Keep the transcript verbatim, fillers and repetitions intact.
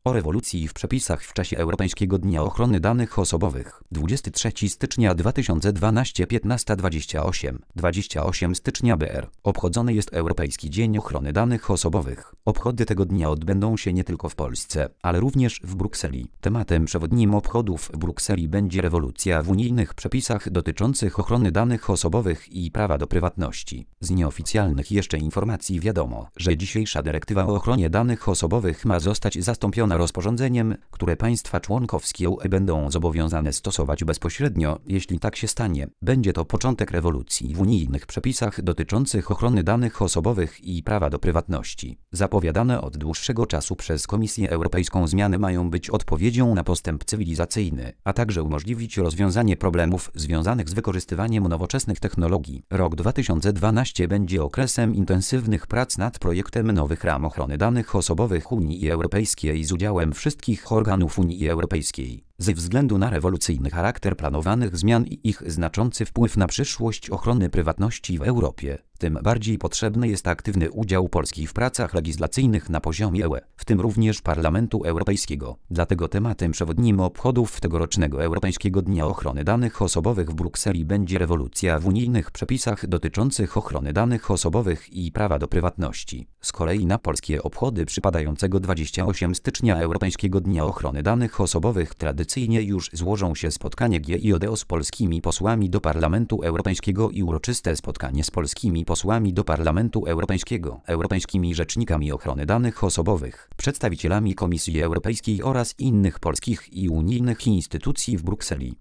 O rewolucji w przepisach w czasie Europejskiego Dnia Ochrony Danych Osobowych. dwudziestego trzeciego stycznia dwa tysiące dwunastego, piętnasta dwadzieścia osiem, dwudziestego ósmego stycznia B R. Obchodzony jest Europejski Dzień Ochrony Danych Osobowych. Obchody tego dnia odbędą się nie tylko w Polsce, ale również w Brukseli. Tematem przewodnim obchodów w Brukseli będzie rewolucja w unijnych przepisach dotyczących ochrony danych osobowych i prawa do prywatności. Z nieoficjalnych jeszcze informacji wiadomo, że dzisiejsza dyrektywa o ochronie danych osobowych ma zostać zastąpiona rozporządzeniem, które państwa członkowskie U E będą zobowiązane stosować bezpośrednio. Jeśli tak się stanie, będzie to początek rewolucji w unijnych przepisach dotyczących ochrony danych osobowych i prawa do prywatności. Zapowiadane od dłuższego czasu przez Komisję Europejską zmiany mają być odpowiedzią na postęp cywilizacyjny, a także umożliwić rozwiązanie problemów związanych z wykorzystywaniem nowoczesnych technologii. Rok dwa tysiące dwunasty będzie okresem intensywnych prac nad projektem nowych ram ochrony danych osobowych Unii Europejskiej z udziałem wszystkich organów Unii Europejskiej. Ze względu na rewolucyjny charakter planowanych zmian i ich znaczący wpływ na przyszłość ochrony prywatności w Europie, tym bardziej potrzebny jest aktywny udział Polski w pracach legislacyjnych na poziomie U E, w tym również Parlamentu Europejskiego. Dlatego tematem przewodnim obchodów tegorocznego Europejskiego Dnia Ochrony Danych Osobowych w Brukseli będzie rewolucja w unijnych przepisach dotyczących ochrony danych osobowych i prawa do prywatności. Z kolei na polskie obchody przypadającego dwudziestego ósmego stycznia Europejskiego Dnia Ochrony Danych Osobowych tradycyjnie już złożą się spotkanie G I O D z polskimi posłami do Parlamentu Europejskiego i uroczyste spotkanie z polskimi posłami do Parlamentu Europejskiego, europejskimi rzecznikami ochrony danych osobowych, przedstawicielami Komisji Europejskiej oraz innych polskich i unijnych instytucji w Brukseli.